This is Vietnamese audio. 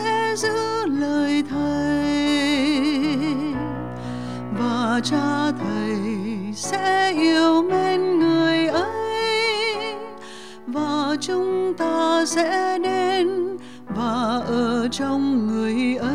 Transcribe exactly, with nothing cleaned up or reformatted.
sẽ giữ lời Thầy, và Cha Thầy sẽ yêu mến người ấy, và chúng ta sẽ đến và ở trong người ấy.